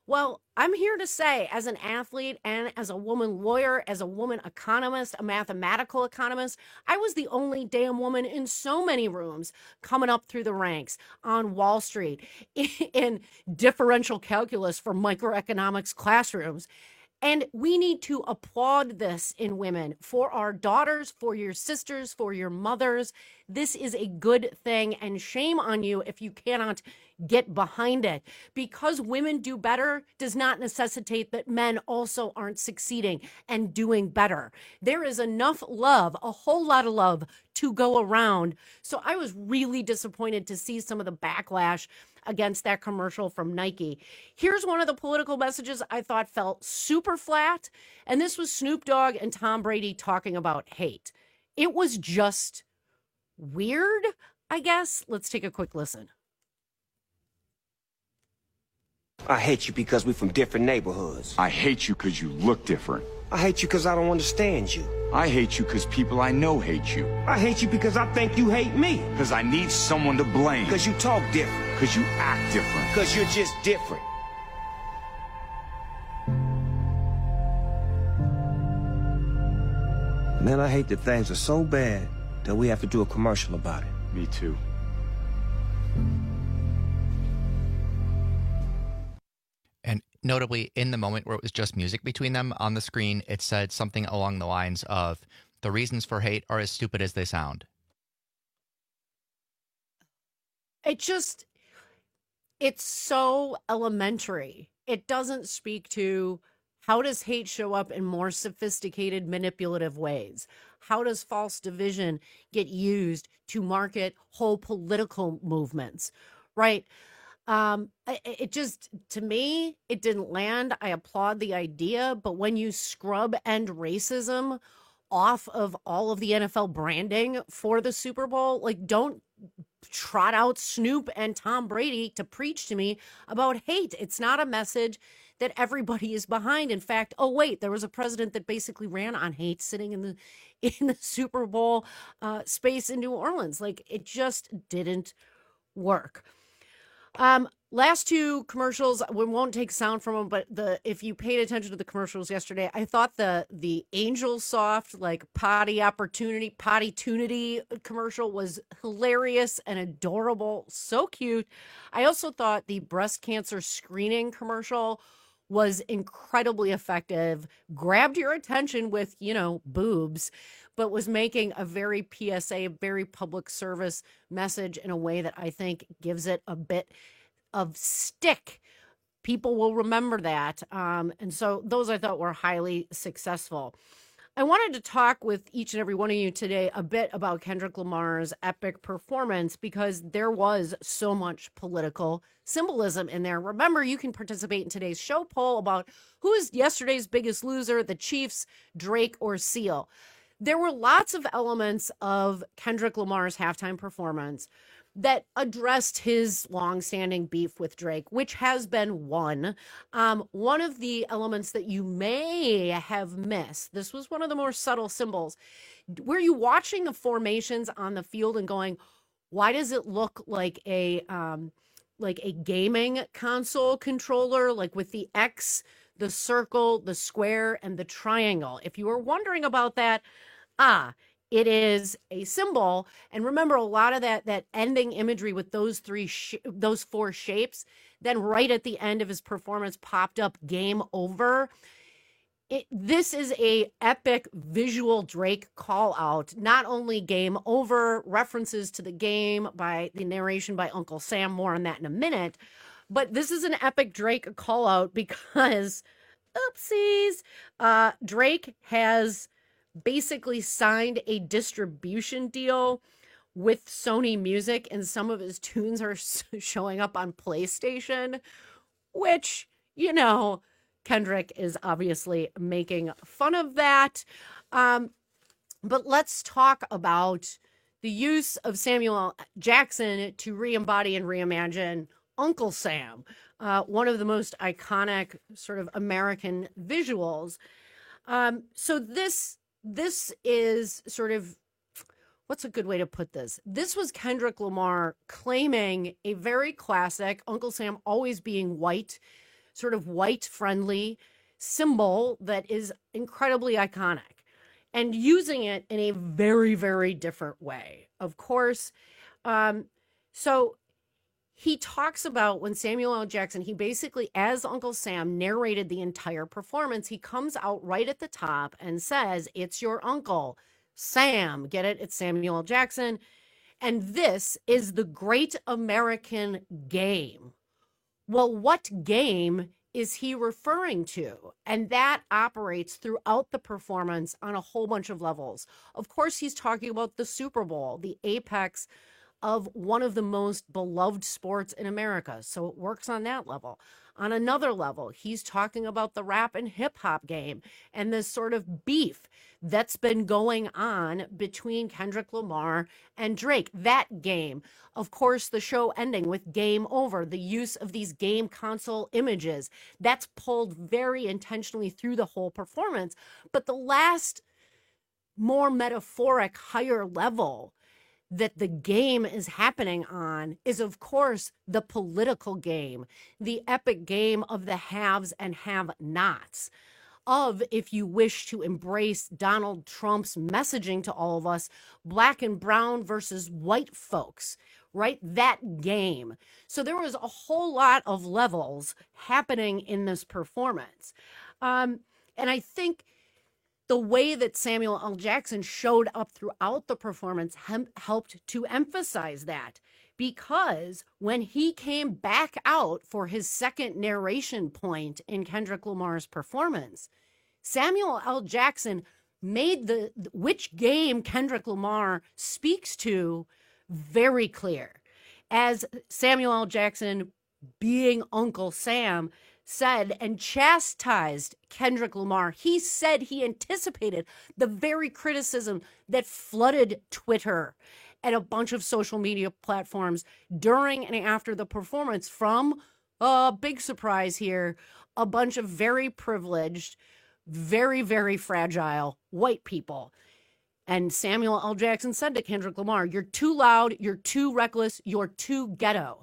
Well, I'm here to say, as an athlete and as a woman lawyer, as a woman economist, a mathematical economist, I was the only damn woman in so many rooms coming up through the ranks on Wall Street in differential calculus for microeconomics classrooms. And we need to applaud this in women, for our daughters, for your sisters, for your mothers. This is a good thing, and shame on you if you cannot get behind it. Because women do better does not necessitate that men also aren't succeeding and doing better. There is enough love, a whole lot of love, to go around. So I was really disappointed to see some of the backlash against that commercial from Nike. Here's one of the political messages I thought felt super flat, and this was Snoop Dogg and Tom Brady talking about hate. It was just weird, I guess. Let's take a quick listen. I hate you because we're from different neighborhoods. I hate you because you look different. I hate you because I don't understand you. I hate you because people I know hate you. I hate you because I think you hate me. Because I need someone to blame. Because you talk different. Because you act different. Because you're just different. Man, I hate that things are so bad that we have to do a commercial about it. Me too. And notably, in the moment where it was just music between them on the screen, it said something along the lines of, the reasons for hate are as stupid as they sound. It just, it's so elementary. It doesn't speak to how does hate show up in more sophisticated, manipulative ways? How does false division get used to market whole political movements, right? Um, it, it just, to me, it didn't land. I applaud the idea, but when you scrub end racism off of all of the N F L branding for the Super Bowl, like, don't trot out Snoop and Tom Brady to preach to me about hate. It's not a message that everybody is behind. In fact, oh wait, there was a president that basically ran on hate sitting in the in the Super Bowl uh, space in New Orleans. Like, it just didn't work. Um, last two commercials, we won't take sound from them, but the if you paid attention to the commercials yesterday, I thought the the Angel Soft, like, potty opportunity, potty tunity commercial was hilarious and adorable, so cute. I also thought the breast cancer screening commercial was incredibly effective, grabbed your attention with, you know, boobs, but was making a very P S A, very public service message in a way that I think gives it a bit of stick. People will remember that. Um, and so those I thought were highly successful. I wanted to talk with each and every one of you today a bit about Kendrick Lamar's epic performance because there was so much political symbolism in there. Remember, you can participate in today's show poll about who is yesterday's biggest loser, the Chiefs, Drake, or Seal. There were lots of elements of Kendrick Lamar's halftime performance that addressed his longstanding beef with Drake, which has been won. Um, one of the elements that you may have missed, this was one of the more subtle symbols. Were you watching the formations on the field and going, why does it look like a um, like a gaming console controller, like with the X, the circle, the square, and the triangle? If you were wondering about that, ah, it is a symbol. And remember, a lot of that that ending imagery with those three, sh- those four shapes, then right at the end of his performance popped up game over. It, this is a epic visual Drake call out, not only game over, references to the game by the narration by Uncle Sam, more on that in a minute, but this is an epic Drake call out because, oopsies, uh, Drake has basically signed a distribution deal with Sony Music, and some of his tunes are showing up on PlayStation, which, you know, Kendrick is obviously making fun of that. Um, but let's talk about the use of Samuel Jackson to re-embody and reimagine Uncle Sam, uh, one of the most iconic sort of American visuals. Um, so this This is sort of, what's a good way to put this? This was Kendrick Lamar claiming a very classic Uncle Sam always being white sort of white-friendly symbol that is incredibly iconic, and using it in a very, very different way. Of course, um, so he talks about when Samuel L. Jackson, he basically, as Uncle Sam, narrated the entire performance. He comes out right at the top and says, "It's your uncle, Sam." Get it? It's Samuel L. Jackson. And this is the great American game. Well, what game is he referring to? And that operates throughout the performance on a whole bunch of levels. Of course, he's talking about the Super Bowl, the apex of one of the most beloved sports in America. So it works on that level. On another level, he's talking about the rap and hip hop game and this sort of beef that's been going on between Kendrick Lamar and Drake. That game, of course, the show ending with Game Over, the use of these game console images, that's pulled very intentionally through the whole performance. But the last more metaphoric, higher level that the game is happening on is, of course, the political game, the epic game of the haves and have-nots, of, if you wish to embrace Donald Trump's messaging to all of us, black and brown versus white folks, right? That game. So there was a whole lot of levels happening in this performance. Um, and I think the way that Samuel L. Jackson showed up throughout the performance hem- helped to emphasize that, because when he came back out for his second narration point in Kendrick Lamar's performance, Samuel L. Jackson made the which game Kendrick Lamar speaks to very clear. As Samuel L. Jackson, being Uncle Sam, said and chastised Kendrick Lamar, he said he anticipated the very criticism that flooded Twitter and a bunch of social media platforms during and after the performance from, a uh, big surprise here, a bunch of very privileged, very, very fragile white people. And Samuel L. Jackson said to Kendrick Lamar, "You're too loud, you're too reckless, you're too ghetto."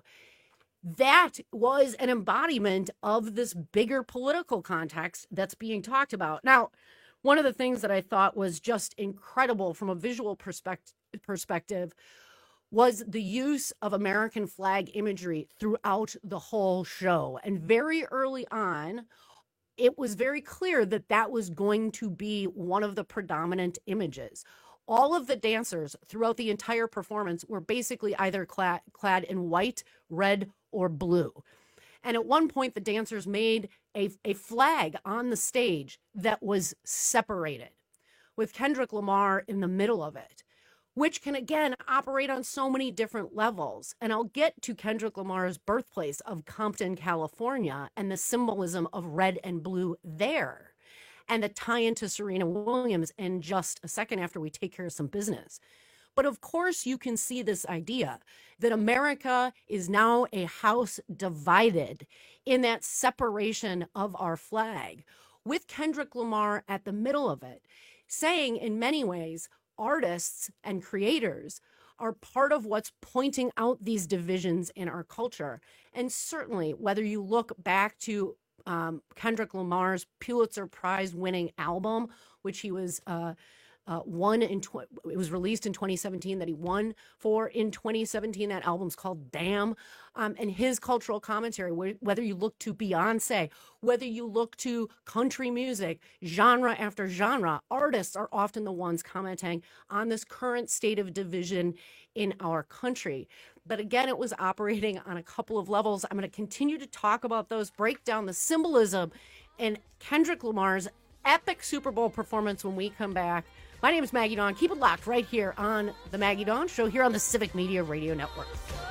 That was an embodiment of this bigger political context that's being talked about. Now, one of the things that I thought was just incredible from a visual perspective, perspective was the use of American flag imagery throughout the whole show. And very early on, it was very clear that that was going to be one of the predominant images. All of the dancers throughout the entire performance were basically either clad, clad in white, red, or blue. And at one point, the dancers made a, a flag on the stage that was separated, with Kendrick Lamar in the middle of it, which can, again, operate on so many different levels. And I'll get to Kendrick Lamar's birthplace of Compton, California, and the symbolism of red and blue there, and the tie into Serena Williams in just a second after we take care of some business. But of course, you can see this idea that America is now a house divided in that separation of our flag, with Kendrick Lamar at the middle of it, saying in many ways, artists and creators are part of what's pointing out these divisions in our culture. And certainly, whether you look back to um, Kendrick Lamar's Pulitzer Prize winning album, which he was uh, uh, won in, tw- it was released in twenty seventeen, that he won for in twenty seventeen. That album's called Damn. Um, and his cultural commentary, wh- whether you look to Beyonce, whether you look to country music, genre after genre, artists are often the ones commenting on this current state of division in our country. But again, it was operating on a couple of levels. I'm going to continue to talk about those, break down the symbolism in Kendrick Lamar's epic Super Bowl performance when we come back. My name is Maggie Dawn. Keep it locked right here on The Maggie Dawn Show, here on the Civic Media Radio Network.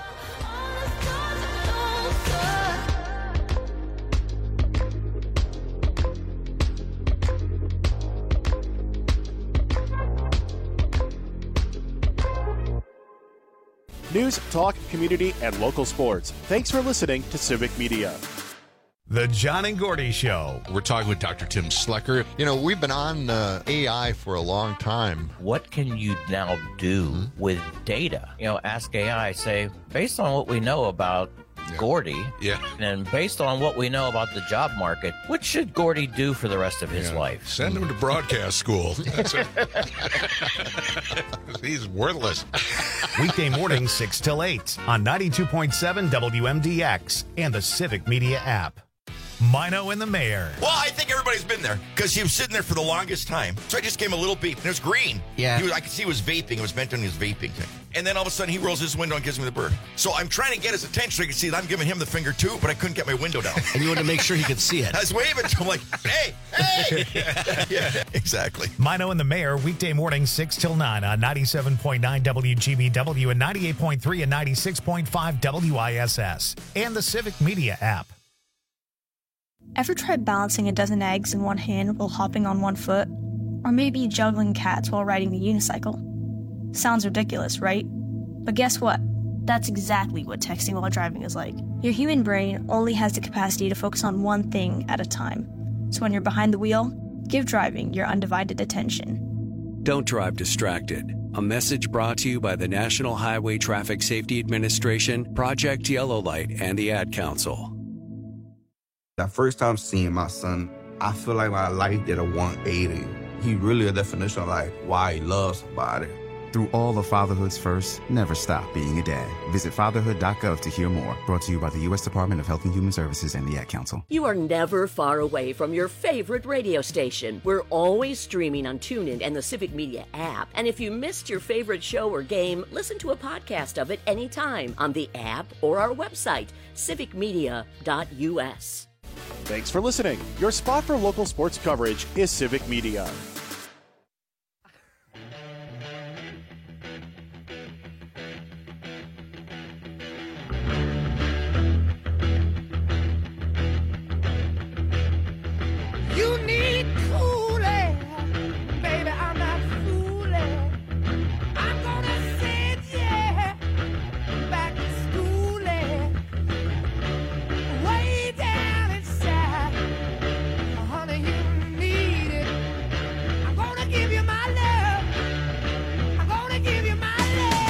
News, talk, community, and local sports. Thanks for listening to Civic Media. The John and Gordy Show. We're talking with Doctor Tim Slecker. You know, we've been on uh, A I for a long time. What can you now do with data? You know, ask A I, say, based on what we know about Gordy. Yeah. And based on what we know about the job market, what should Gordy do for the rest of his Yeah. life? Send him to broadcast school. That's it. He's worthless. Weekday mornings six till eight on ninety-two point seven W M D X and the Civic Media app. Mino and the Mayor. Well, I think everybody's been there because he was sitting there for the longest time. So I just gave him a little beep, and it was green. Yeah. He was, I could see he was vaping. It was meant on his vaping thing. And then all of a sudden, he rolls his window and gives me the bird. So I'm trying to get his attention so he can see that I'm giving him the finger too, but I couldn't get my window down. And you wanted to make sure he could see it. I was waving to him like, hey, hey. Yeah, exactly. Mino and the Mayor, weekday mornings six till nine on ninety-seven point nine W G B W and ninety-eight point three and ninety-six point five W I S S and the Civic Media app. Ever tried balancing a dozen eggs in one hand while hopping on one foot? Or maybe juggling cats while riding the unicycle? Sounds ridiculous, right? But guess what? That's exactly what texting while driving is like. Your human brain only has the capacity to focus on one thing at a time. So when you're behind the wheel, give driving your undivided attention. Don't drive distracted. A message brought to you by the National Highway Traffic Safety Administration, Project Yellow Light, and the Ad Council. That first time seeing my son, I feel like my life did a one eighty. He really a definition of like why he loves somebody. Through all of fatherhood's first, never stop being a dad. Visit fatherhood dot gov to hear more. Brought to you by the U S Department of Health and Human Services and the Ad Council. You are never far away from your favorite radio station. We're always streaming on TuneIn and the Civic Media app. And if you missed your favorite show or game, listen to a podcast of it anytime on the app or our website, civic media dot U S. Thanks for listening. Your spot for local sports coverage is Civic Media. You need cooling, baby, I'm not fooling. I'm gonna send you back to schooling. Way down inside, honey, you need it. I'm gonna give you my love. I'm gonna give you my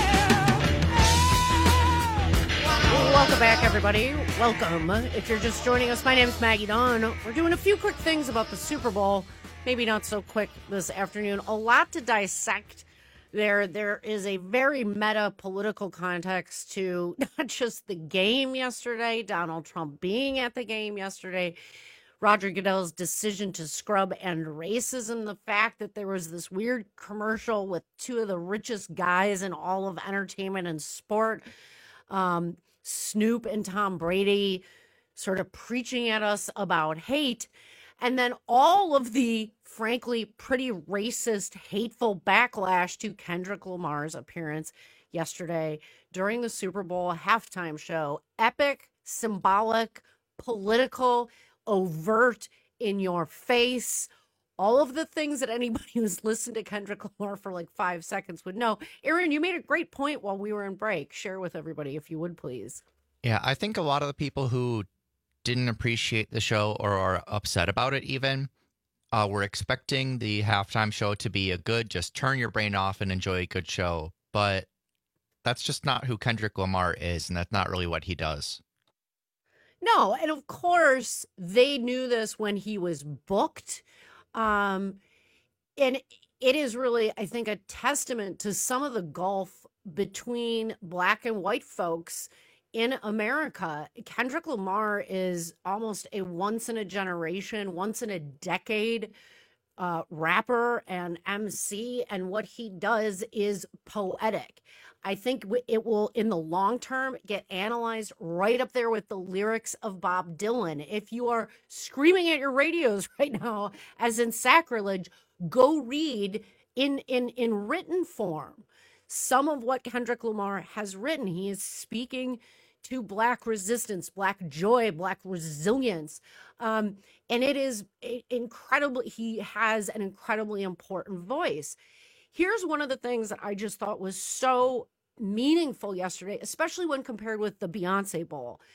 love. Welcome back, everybody. Welcome. If you're just joining us, my name is Maggie Dawn. We're doing a few quick things about the Super Bowl. Maybe not so quick this afternoon. A lot to dissect there. There is a very meta political context to not just the game yesterday, Donald Trump being at the game yesterday, Roger Goodell's decision to scrub end racism, the fact that there was this weird commercial with two of the richest guys in all of entertainment and sport, um, Snoop and Tom Brady, sort of preaching at us about hate, and then all of the, frankly, pretty racist, hateful backlash to Kendrick Lamar's appearance yesterday during the Super Bowl halftime show. Epic, symbolic, political, overt, in your face. All of the things that anybody who's listened to Kendrick Lamar for like five seconds would know. Aaron, you made a great point while we were in break. Share with everybody, if you would, please. Yeah, I think a lot of the people who didn't appreciate the show or are upset about it even uh, were expecting the halftime show to be a good, just turn your brain off and enjoy a good show. But that's just not who Kendrick Lamar is, and that's not really what he does. No, and of course, they knew this when he was booked. Um, and it is really, I think, a testament to some of the gulf between black and white folks in America. Kendrick Lamar is almost a once in a generation, once in a decade uh, rapper and M C, and what he does is poetic. I think it will, in the long term, get analyzed right up there with the lyrics of Bob Dylan. If you are screaming at your radios right now, as in sacrilege, go read in in in written form some of what Kendrick Lamar has written. He is speaking to Black resistance, Black joy, Black resilience. Um, and it is incredibly, he has an incredibly important voice. Here's one of the things that I just thought was so meaningful yesterday, especially when compared with the Beyonce Bowl.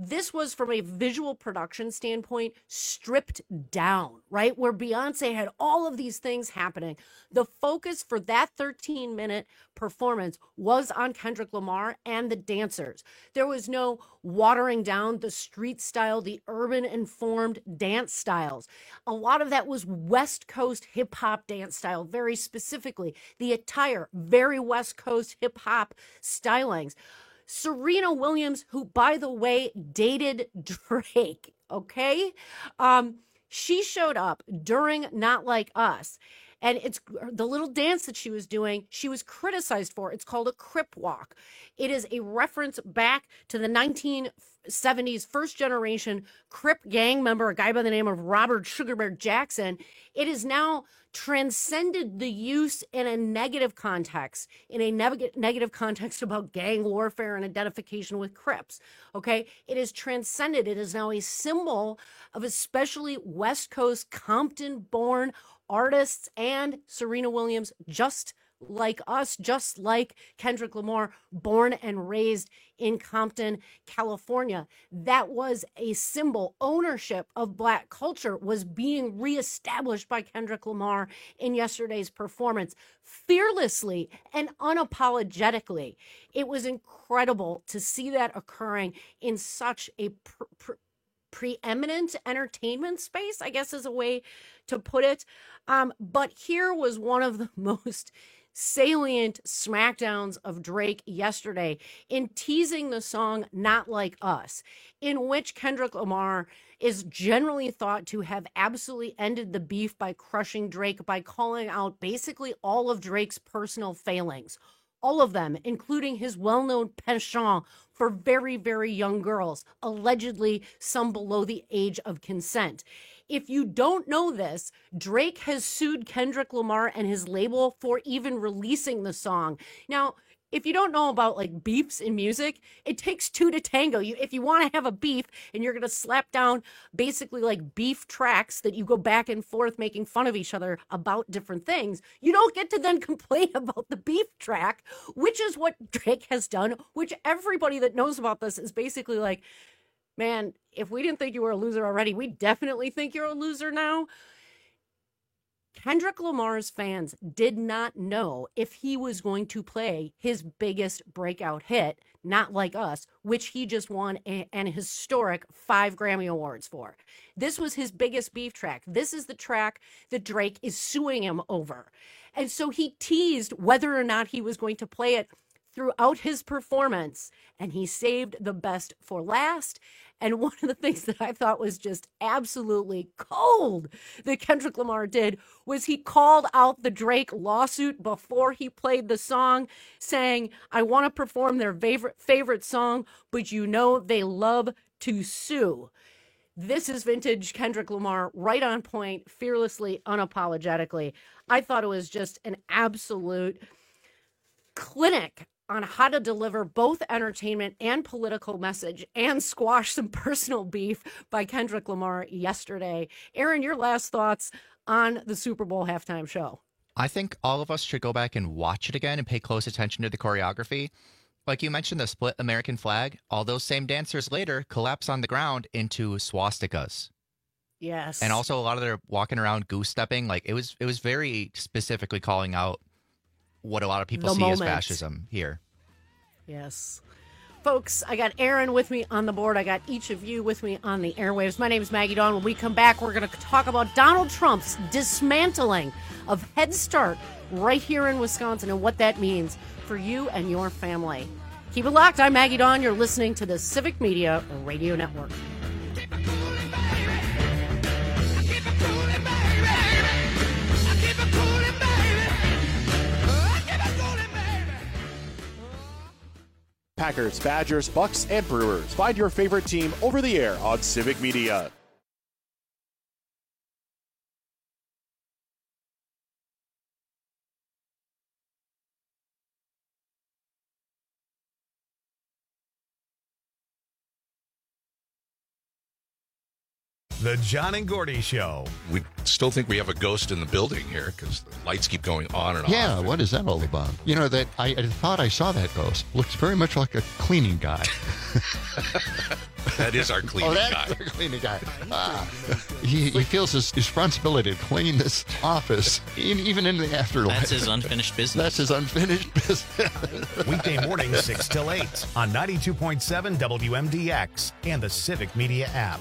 this was, from a visual production standpoint, stripped down, right? Where Beyonce had all of these things happening. The focus for that thirteen minute performance was on Kendrick Lamar and the dancers. There was no watering down the street style, the urban informed dance styles. A lot of that was West Coast hip hop dance style, very specifically. The attire, very West Coast hip hop stylings. Serena Williams, who, by the way, dated Drake, okay? Um, she showed up during Not Like Us. And it's the little dance that she was doing, she was criticized for. It's called a Crip Walk. It is a reference back to the nineteen seventies first generation Crip gang member, a guy by the name of Robert Sugar Bear Jackson. It has now transcended the use in a negative context, in a neg- negative context about gang warfare and identification with Crips. Okay? It is transcended. It is now a symbol of especially West Coast Compton-born artists and Serena Williams, just like us, just like Kendrick Lamar, born and raised in Compton, California. That was a symbol. Ownership of Black culture was being reestablished by Kendrick Lamar in yesterday's performance, fearlessly and unapologetically. It was incredible to see that occurring in such a pr- pr- preeminent entertainment space, I guess is a way to put it. Um, but here was one of the most salient smackdowns of Drake yesterday in teasing the song Not Like Us, in which Kendrick Lamar is generally thought to have absolutely ended the beef by crushing Drake by calling out basically all of Drake's personal failings. All of them, including his well-known penchant for very, very young girls, allegedly some below the age of consent. If you don't know this, Drake has sued Kendrick Lamar and his label for even releasing the song. Now, if you don't know about like beefs in music, it takes two to tango. You, if you want to have a beef and you're going to slap down basically like beef tracks that you go back and forth making fun of each other about different things, you don't get to then complain about the beef track, which is what Drake has done, which everybody that knows about this is basically like, man, if we didn't think you were a loser already, we definitely think you're a loser now. Kendrick Lamar's fans did not know if he was going to play his biggest breakout hit, Not Like Us, which he just won a, an historic five Grammy Awards for. This was his biggest beef track. This is the track that Drake is suing him over. And so he teased whether or not he was going to play it throughout his performance, and he saved the best for last. And one of the things that I thought was just absolutely cold that Kendrick Lamar did was he called out the Drake lawsuit before he played the song, saying, I want to perform their favorite favorite song, but you know they love to sue. This is vintage Kendrick Lamar, right on point, fearlessly, unapologetically. I thought it was just an absolute clinic on how to deliver both entertainment and political message and squash some personal beef by Kendrick Lamar yesterday. Aaron, your last thoughts on the Super Bowl halftime show? I think all of us should go back and watch it again and pay close attention to the choreography. Like you mentioned, the split American flag, all those same dancers later collapse on the ground into swastikas. Yes. And also a lot of their walking around goose stepping, like it was it was very specifically calling out what a lot of people The see moment. as fascism here. Yes. Folks, I got Aaron with me on the board. I got each of you with me on the airwaves. My name is Maggie Dawn. When we come back, we're going to talk about Donald Trump's dismantling of Head Start right here in Wisconsin and what that means for you and your family. Keep it locked. I'm Maggie Dawn. You're listening to the Civic Media Radio Network. Packers, Badgers, Bucks, and Brewers. Find your favorite team over the air on Civic Media. The John and Gordy Show. We still think we have a ghost in the building here because the lights keep going on and Yeah, off. what is that all about? You know, that I, I thought I saw that ghost. Looks very much like a cleaning guy. That is our cleaning oh, that's guy. our cleaning guy. Ah. he, he feels his responsibility to clean this office, in, even in the afterlife. That's his unfinished business. That's his unfinished business. Weekday mornings, six till eight on ninety-two point seven W M D X and the Civic Media app.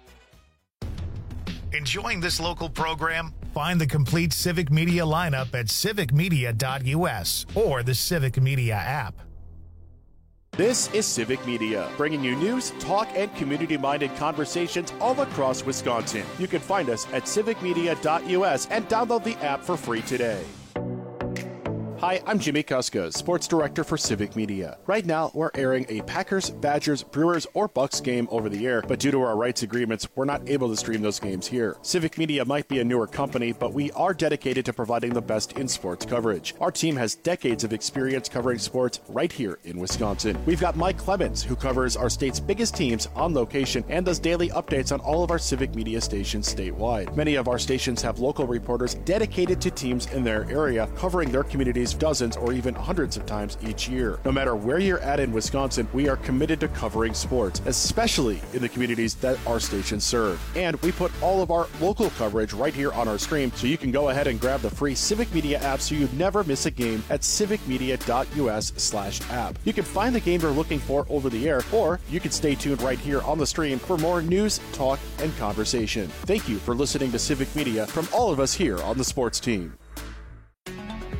Enjoying this local program? Find the complete Civic Media lineup at civic media dot U S or the Civic Media app. This is Civic Media, bringing you news, talk, and community-minded conversations all across Wisconsin. You can find us at civic media dot U S and download the app for free today. Hi, I'm Jimmy Kuska, Sports Director for Civic Media. Right now, we're airing a Packers, Badgers, Brewers, or Bucks game over the air, but due to our rights agreements, we're not able to stream those games here. Civic Media might be a newer company, but we are dedicated to providing the best in sports coverage. Our team has decades of experience covering sports right here in Wisconsin. We've got Mike Clemens, who covers our state's biggest teams on location and does daily updates on all of our Civic Media stations statewide. Many of our stations have local reporters dedicated to teams in their area, covering their communities dozens or even hundreds of times each year. No matter where you're at in Wisconsin, we are committed to covering sports, especially in the communities that our stations serve. And we put all of our local coverage right here on our stream, so you can go ahead and grab the free Civic Media app so you never miss a game at civic media dot U S slash app. You can find the game you're looking for over the air, or you can stay tuned right here on the stream for more news, talk, and conversation. Thank you for listening to Civic Media from all of us here on the sports team.